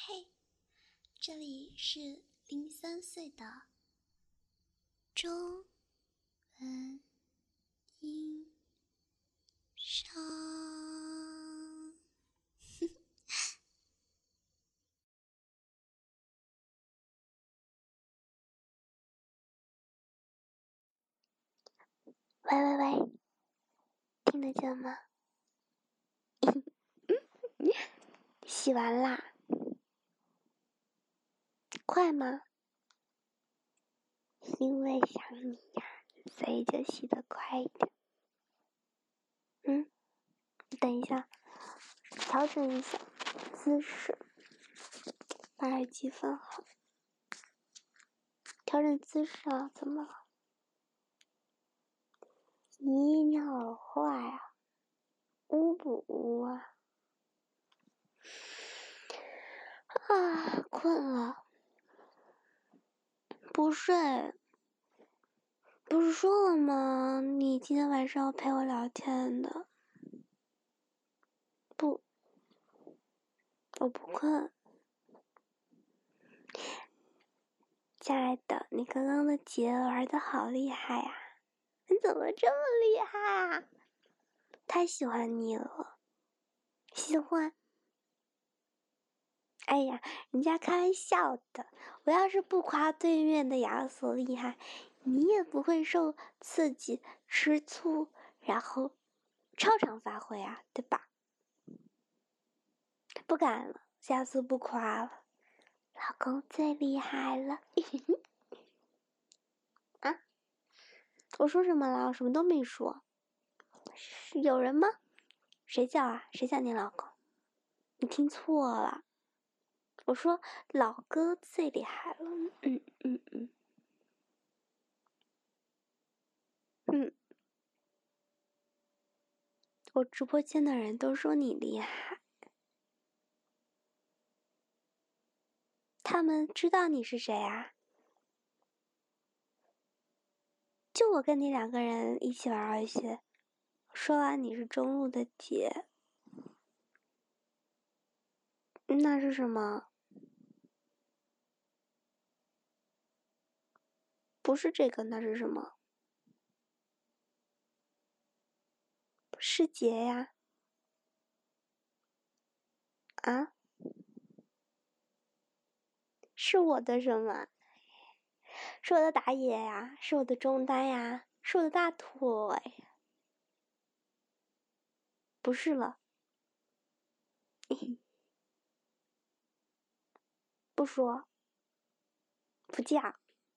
嘿，这里是03岁的中文音商。喂，听得见吗？洗完啦？快吗？因为想你呀，所以就洗得快一点。等一下，调整一下姿势，把耳机放好。调整姿势啊？怎么了？咦，你好坏啊！污不污啊？困了，不睡。不是说了吗？你今天晚上要陪我聊天的。不，我不困。亲爱的，你刚刚的结玩的好厉害呀！你怎么这么厉害啊？太喜欢你了。喜欢？哎呀，人家开玩笑的。我要是不夸对面的亚索厉害，你也不会受刺激吃醋，然后超常发挥啊，对吧？不敢了，下次不夸了。老公最厉害了。啊？我说什么了？我什么都没说。是有人吗？谁叫啊？谁叫你老公？你听错了。我说老哥最厉害了。我直播间的人都说你厉害。他们知道你是谁啊？就我跟你2个人一起玩游戏，说完你是中路的姐。那是什么？不是这个，那是什么？是杰呀。啊？是我的什么？是我的打野呀，是我的中单呀，是我的大腿。不是了。不说。不叫。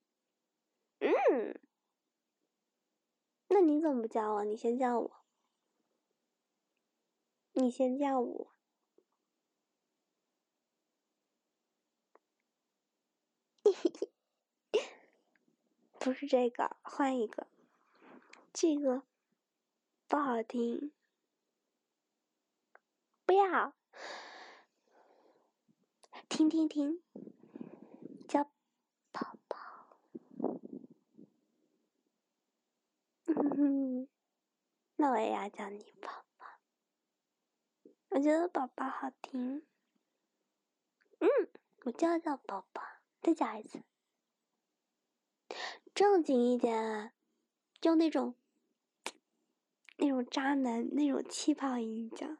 那你怎么不叫我？你先叫我。你先叫我。不是这个，换一个。这个不好听。不要。听，叫宝宝。那我也要叫你宝宝。我觉得宝宝好听。我就要叫宝宝。再叫一次。正经一点，用那种渣男那种气泡音讲。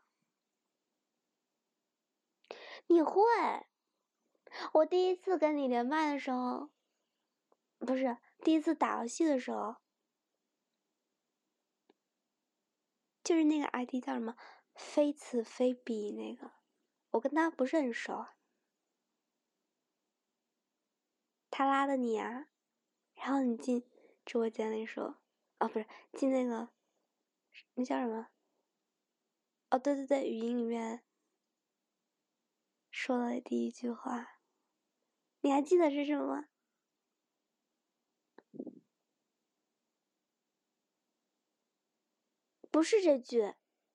你会？我第一次跟你连麦的时候，不是第一次打游戏的时候，就是那个 ID 叫什么非此非彼那个，我跟他不是很熟。他拉的你啊，然后你进直播间里说，不是进那个那叫什么？对，语音里面说了第一句话，你还记得是什么？不是这句。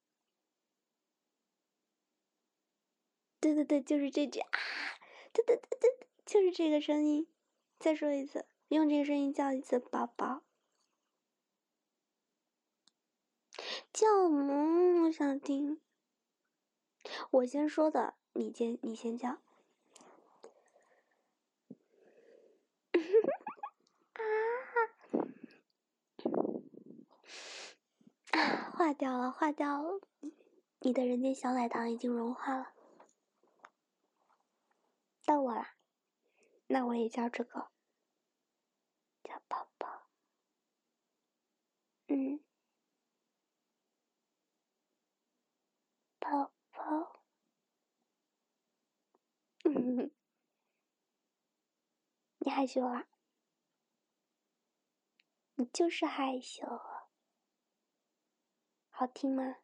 对，就是这句啊！对，就是这个声音。再说一次，用这个声音叫一次宝宝。叫我想听。我先说的，你先叫。 化掉了，化掉了。你的人间小奶糖已经融化了。到我啦，那我也叫这个，叫泡泡。泡泡。你害羞啊？你就是害羞啊。好听吗？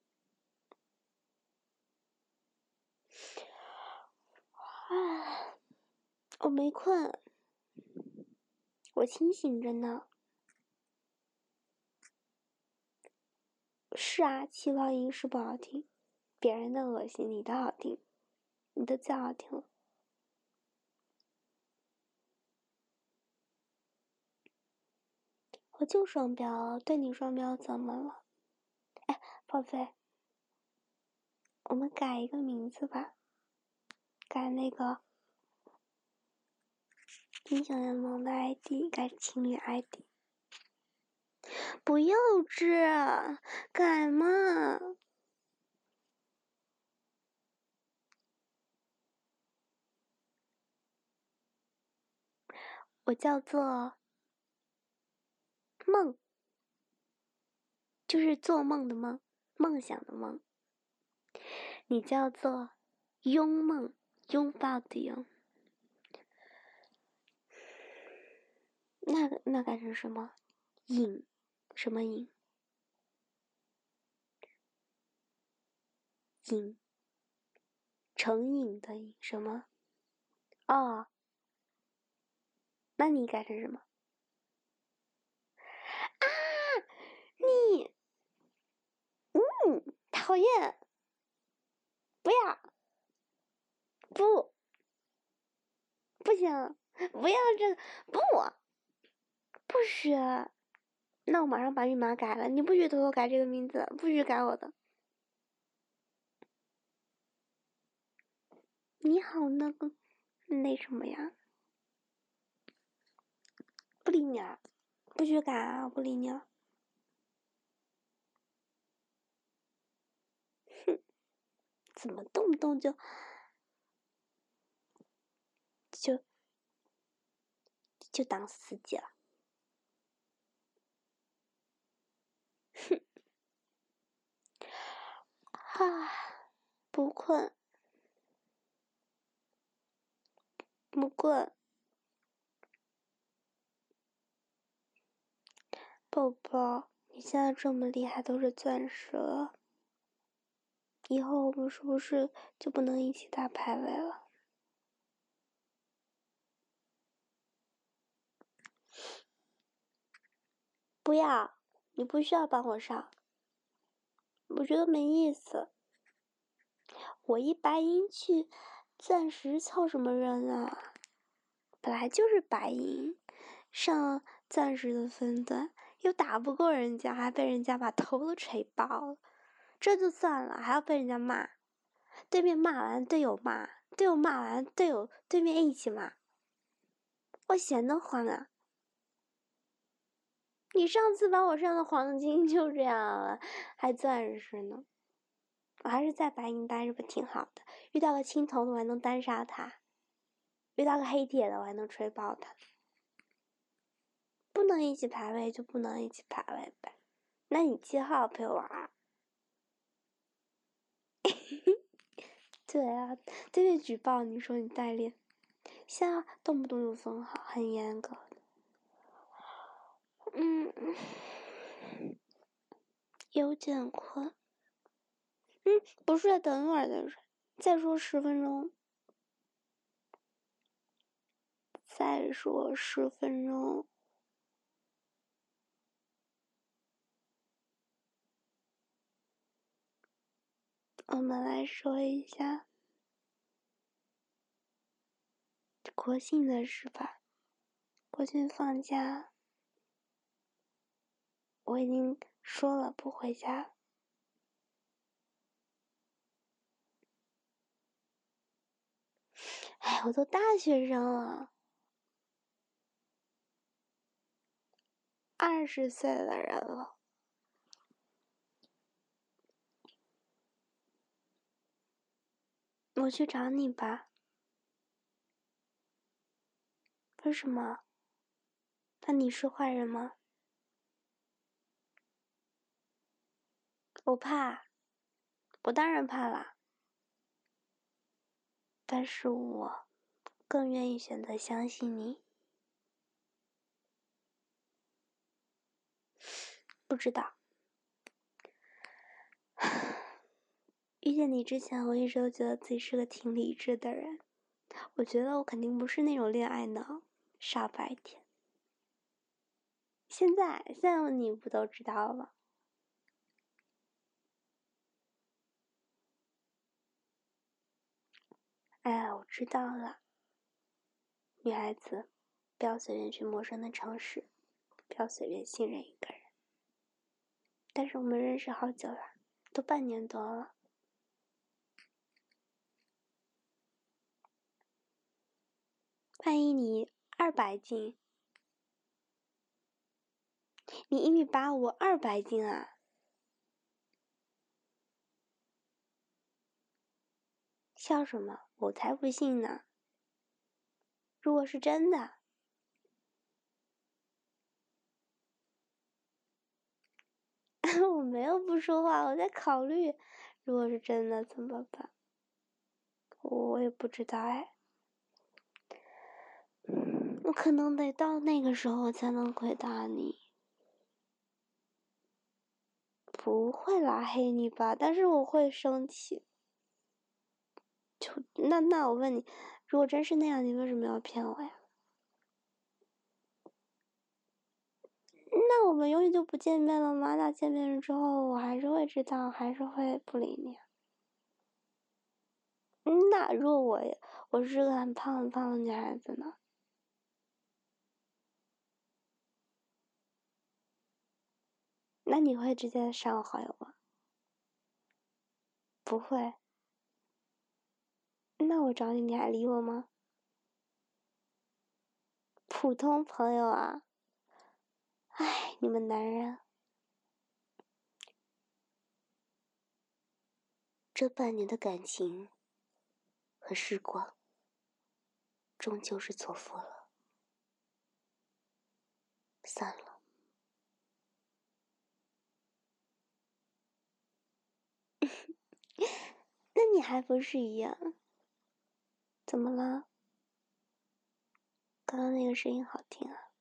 啊，我没困，我清醒着呢。是啊，气泡音是不好听，别人的恶心，你的好听，你的最好听了。我就双标，对你双标怎么了？哎，宝贝，我们改一个名字吧，改那个英雄联盟的 ID，改情侣 ID。不幼稚，改嘛。我叫做梦，就是做梦的梦，梦想的梦。你叫做拥梦，拥抱的拥。那改成什么？瘾？什么瘾？瘾，成瘾的瘾，什么？哦，那你改成什么？啊，你，讨厌，不要，不行，不要这个，不许。那我马上把密码改了，你不许偷偷改这个名字，不许改我的。你好，那什么呀？不理你啊，不许改啊，不理你啊。哼，怎么动不动就当司机了？哼，哈，不困，不困。宝宝，你现在这么厉害，都是钻石了，以后我们是不是就不能一起打排位了？不要，你不需要帮我上，我觉得没意思。我一白银去钻石凑什么热闹？本来就是白银，上钻石的分段又打不过人家，还被人家把头都锤爆了。这就算了，还要被人家骂，对面骂完队友骂，队友骂完队友对面一起骂，我闲得慌啊！你上次把我上的黄金就这样了，还钻石呢。我还是在白银待着不挺好的，遇到个青铜的我还能单杀他，遇到个黑铁的我还能锤爆他。不能一起排位就不能一起排位呗，那你7号陪我玩。对啊，对面举报你说你代练，现在动不动就封号，很严格的。有点困。不睡，等一会儿再睡，再说10分钟。再说10分钟。我们来说一下国庆的事吧。国庆放假，我已经说了不回家。哎，我都大学生了，20岁的人了， 我去找你吧。为什么？那你是坏人吗？我怕，我当然怕啦。但是我更愿意选择相信你。不知道。遇见你之前，我一直都觉得自己是个挺理智的人。我觉得我肯定不是那种恋爱脑，傻白甜。现在你不都知道了？哎呀，我知道了。女孩子，不要随便去陌生的城市，不要随便信任一个人。但是我们认识好久了，都半年多了。万一你200斤，你1.85米，我200斤啊！笑什么？我才不信呢！如果是真的，我没有不说话，我在考虑，如果是真的怎么办？我也不知道哎。我可能得到那个时候才能回答你。不会拉黑你吧？但是我会生气。那我问你，如果真是那样，你为什么要骗我呀？那我们永远就不见面了吗？那见面了之后，我还是会知道，还是会不理你。那如果我是个很胖的女孩子呢？那你会直接删我好友吗？不会。那我找你，你还理我吗？普通朋友啊。唉，你们男人。这半年的感情和时光，终究是错付了。散了。那你还不是一样？怎么了？刚刚那个声音好听啊。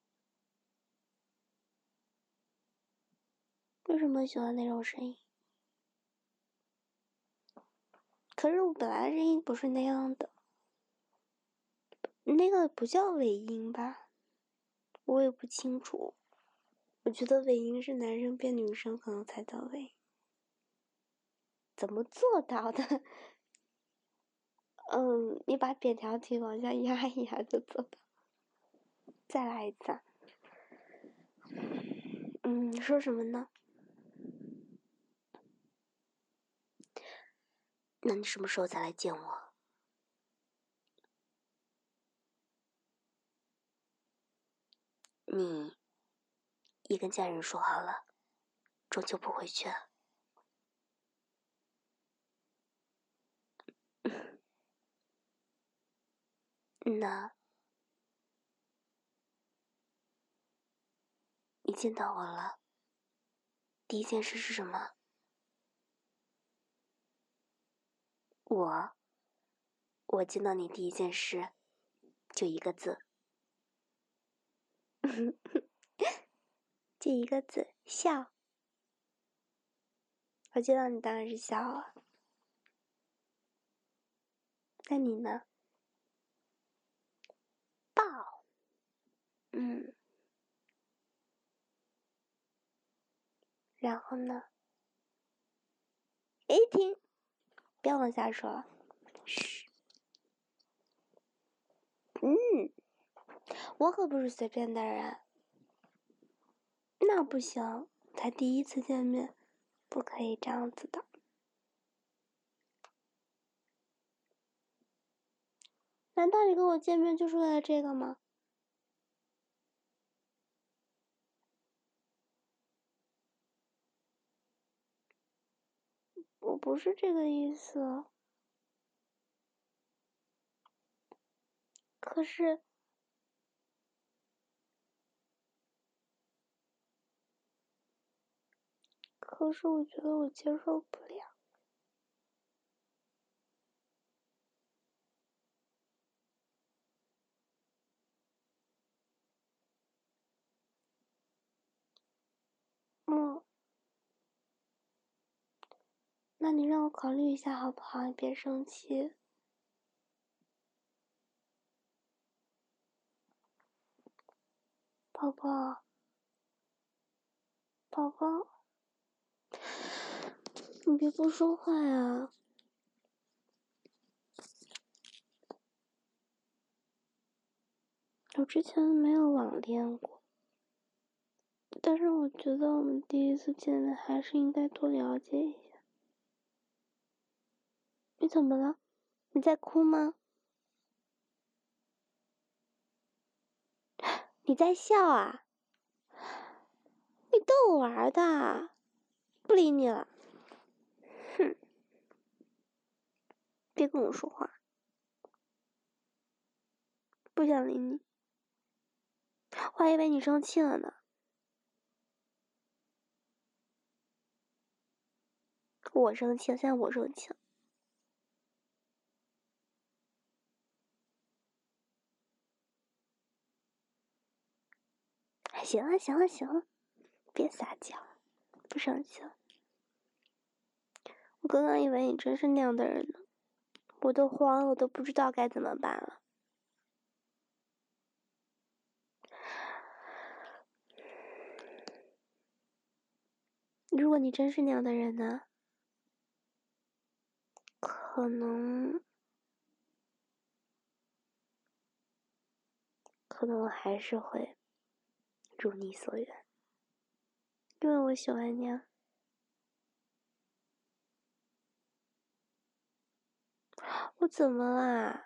为什么喜欢那种声音？可是我本来的声音不是那样的。那个不叫尾音吧？我也不清楚。我觉得尾音是男生变女生可能才到位。怎么做到的？你把扁条体往下压一压就做到。再来一次。说什么呢？那你什么时候再来见我？你也跟家人说好了，终究不回去了。那你见到我了，第一件事是什么？我见到你第一件事就一个字。就一个字，笑。我见到你当然是笑了。那你呢？抱。然后呢？停，不要往下说了。嘘。我可不是随便的人。那不行，才第一次见面，不可以这样子的。难道你跟我见面就是为了这个吗？我不是这个意思。 可是我觉得我接受不了。那你让我考虑一下好不好？你别生气。宝宝，宝宝，你别不说话呀。我之前没有网恋过，但是我觉得我们第一次见面还是应该多了解一下。你怎么了？你在哭吗？你在笑啊？你逗我玩的，不理你了。哼，别跟我说话，不想理你。我还以为你生气了呢。我生气了，现在我生气了。行了行了行了，别撒娇，不生气了。我刚刚以为你真是那样的人呢，我都慌了，我都不知道该怎么办了。如果你真是那样的人呢，可能我还是会如你所愿，因为我喜欢你啊。我怎么啦？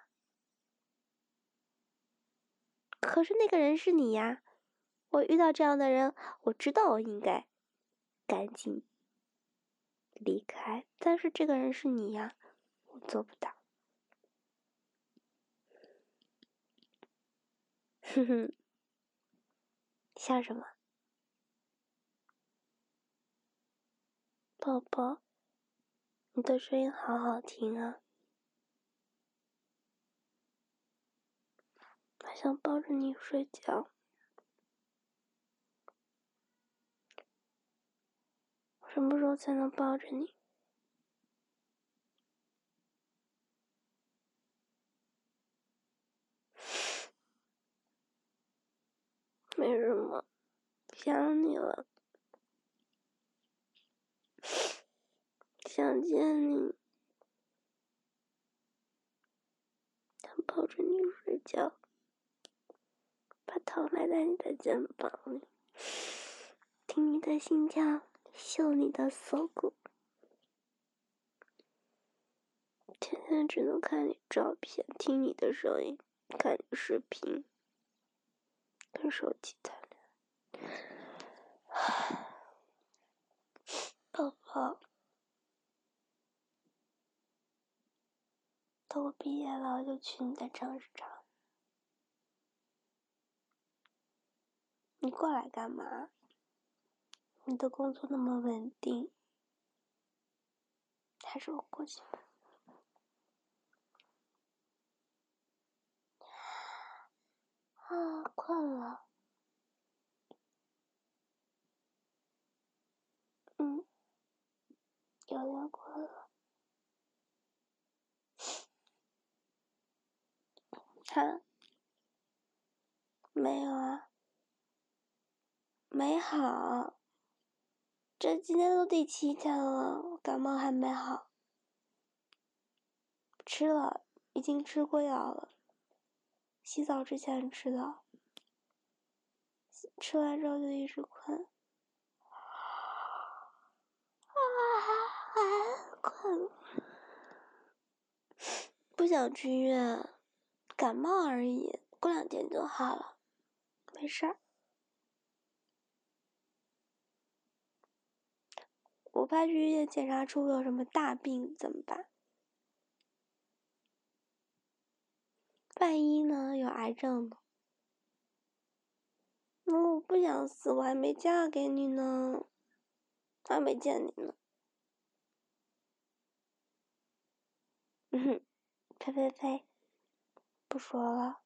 可是那个人是你呀，我遇到这样的人，我知道我应该赶紧离开，但是这个人是你呀，我做不到。哼哼，笑什么？宝宝，你的声音好好听啊，我想抱着你睡觉。什么时候才能抱着你？没什么，想你了，想见你，想抱着你睡觉，把头埋在你的肩膀里，听你的心跳，嗅你的锁骨。天天只能看你照片，听你的声音，看你视频，跟手机谈恋爱。宝宝，等我毕业了，我就去你的城市找你。你过来干嘛？你的工作那么稳定，还是我过去吧。啊，困了。有点困了。他没有啊，没好。这今天都第7天了，我感冒还没好。吃了，已经吃过药了。洗澡之前吃的，吃完之后就一直困。困，不想去医院，感冒而已，过2天就好了，没事儿。我怕去医院检查出有什么大病怎么办？ 万一呢？有癌症呢？我不想死，我还没嫁给你呢，还没见你呢。呸呸呸，不说了。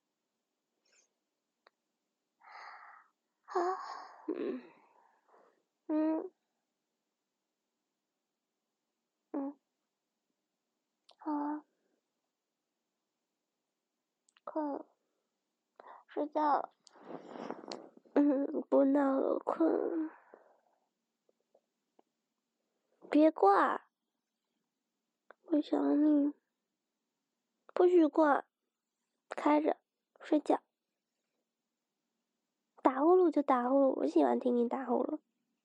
啊，好啊，困了，睡觉了。不闹了，困了。别挂，我想你。不许挂，开着，睡觉。打呼噜就打呼噜，我喜欢听你打呼噜。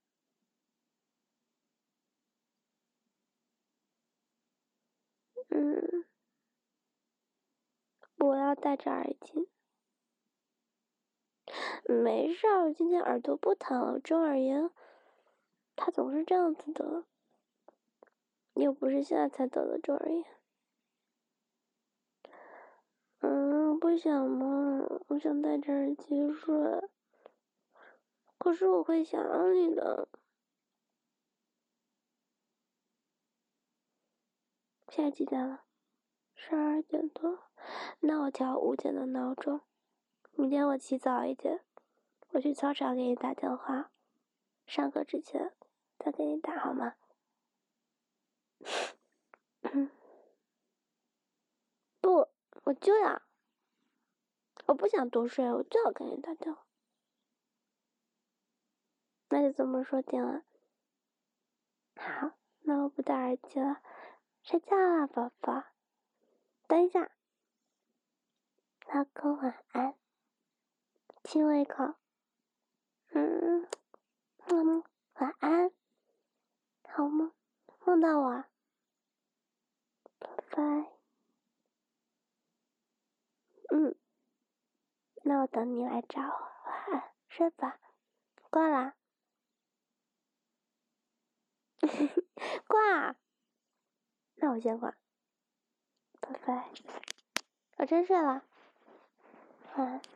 我要戴着耳机。没事儿，今天耳朵不疼，中耳炎，它总是这样子的，又不是现在才得的中耳炎。不想嘛，我想戴着耳机睡，可是我会想你的。现在几点了？12点多，那我调5点的闹钟。明天我起早一点，我去操场给你打电话，上课之前再给你打好吗？不，我就要，我不想多睡，我就要给你打电话。那就这么说定了。好，那我不戴耳机了，睡觉了，宝宝。等一下，老公晚安，亲我一口。晚安，好吗？梦到我，拜拜。那我等你来找我，晚安，睡吧，挂啦。挂，那我先挂，拜拜。我真睡了，晚安。